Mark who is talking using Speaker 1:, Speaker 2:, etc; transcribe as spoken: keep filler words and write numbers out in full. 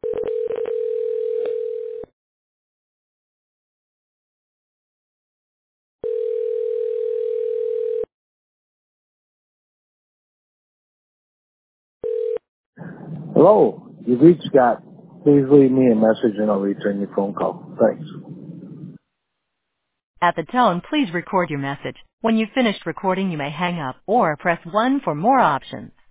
Speaker 1: Hello, you've reached Scott. Please leave me a message and I'll return your phone call. Thanks.
Speaker 2: At the tone, please record your message. When you've finished recording, you may hang up or press one for more options.